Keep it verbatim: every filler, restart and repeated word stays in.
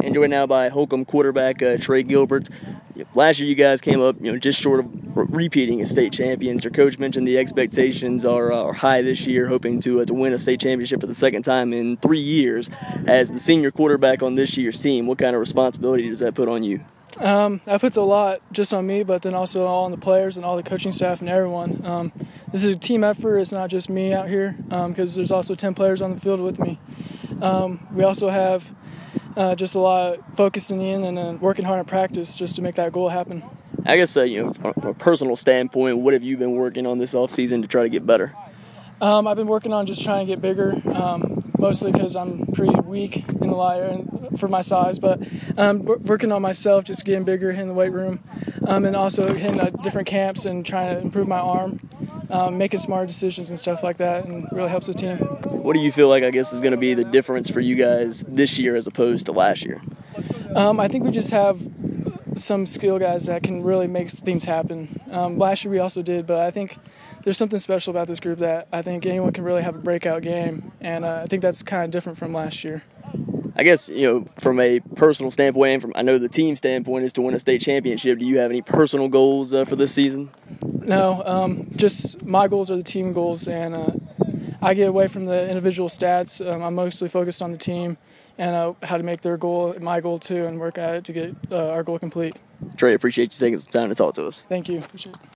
and joined now by Holcomb quarterback uh, Trey Gilbert. Last year, you guys came up, you know, just short of repeating as state champions. Your coach mentioned the expectations are, uh, are high this year, hoping to uh, to win a state championship for the second time in three years. As the senior quarterback on this year's team, what kind of responsibility does that put on you? Um, that puts a lot just on me, but then also all on the players and all the coaching staff and everyone. Um, this is a team effort. It's not just me out here because um, there's also ten players on the field with me. Um, we also have uh, just a lot of focusing in and uh, working hard in practice just to make that goal happen. I guess, uh, you know, from a personal standpoint, what have you been working on this offseason to try to get better? Um, I've been working on just trying to get bigger, um, mostly because I'm pretty weak in the lie for my size, but um, working on myself, just getting bigger in the weight room, um, and also hitting uh, different camps and trying to improve my arm, um, making smart decisions and stuff like that, and really helps the team. What do you feel like, I guess, is going to be the difference for you guys this year as opposed to last year? Um, I think we just have some skill guys that can really make things happen. Um, last year we also did, but I think there's something special about this group that I think anyone can really have a breakout game, and uh, I think that's kind of different from last year. I guess, you know, from a personal standpoint and from, I know the team standpoint is to win a state championship. Do you have any personal goals uh, for this season? No, um, just my goals are the team goals, and uh, I get away from the individual stats. Um, I'm mostly focused on the team and uh, how to make their goal my goal too and work at it to get uh, our goal complete. Trey, appreciate you taking some time to talk to us. Thank you. Appreciate it.